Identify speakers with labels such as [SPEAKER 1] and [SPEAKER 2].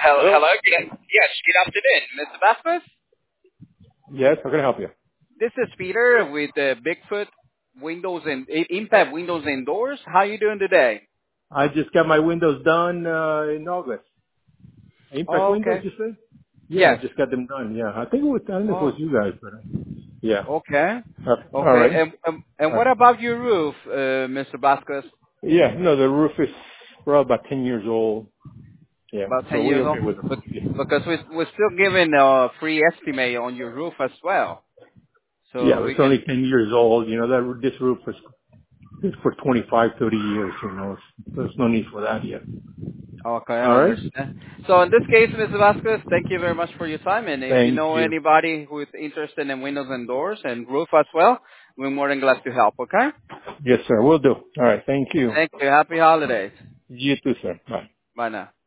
[SPEAKER 1] Hello?
[SPEAKER 2] Hello. Yes. Good afternoon, Mr. Vasquez.
[SPEAKER 1] Yes, how can I help you?
[SPEAKER 2] This is Peter with Bigfoot Windows and Impact Windows and Doors. How you doing today?
[SPEAKER 1] I just got my windows done in August. Impact
[SPEAKER 2] Oh,
[SPEAKER 1] Windows,
[SPEAKER 2] okay.
[SPEAKER 1] you said? Yeah, I
[SPEAKER 2] Yes.
[SPEAKER 1] just got them done. Yeah, I don't know if it was
[SPEAKER 2] Oh,
[SPEAKER 1] you guys, but yeah.
[SPEAKER 2] okay.
[SPEAKER 1] All
[SPEAKER 2] Okay.
[SPEAKER 1] right.
[SPEAKER 2] And
[SPEAKER 1] All
[SPEAKER 2] what
[SPEAKER 1] right.
[SPEAKER 2] about your roof, Mr. Vasquez?
[SPEAKER 1] Yeah, no, the roof is probably about 10 years old. Yeah,
[SPEAKER 2] About
[SPEAKER 1] so
[SPEAKER 2] 10
[SPEAKER 1] we
[SPEAKER 2] years old?
[SPEAKER 1] okay with them. Yeah,
[SPEAKER 2] Because we're still giving a free estimate on your roof as well.
[SPEAKER 1] yeah,
[SPEAKER 2] So we
[SPEAKER 1] it's only
[SPEAKER 2] can.
[SPEAKER 1] 10 years old. You know, this roof is for 25, 30 years. You know, there's no need for that yet.
[SPEAKER 2] Okay,
[SPEAKER 1] All
[SPEAKER 2] I
[SPEAKER 1] right.
[SPEAKER 2] understand. So in this case, Mr. Vasquez, thank you very much for your time. And if you
[SPEAKER 1] Thank
[SPEAKER 2] know
[SPEAKER 1] you.
[SPEAKER 2] anybody who is interested in windows and doors and roof as well, we're more than glad to help, okay?
[SPEAKER 1] Yes, sir. We'll do. All right. Thank you.
[SPEAKER 2] Thank you. Happy holidays.
[SPEAKER 1] You too, sir. Bye.
[SPEAKER 2] Bye now.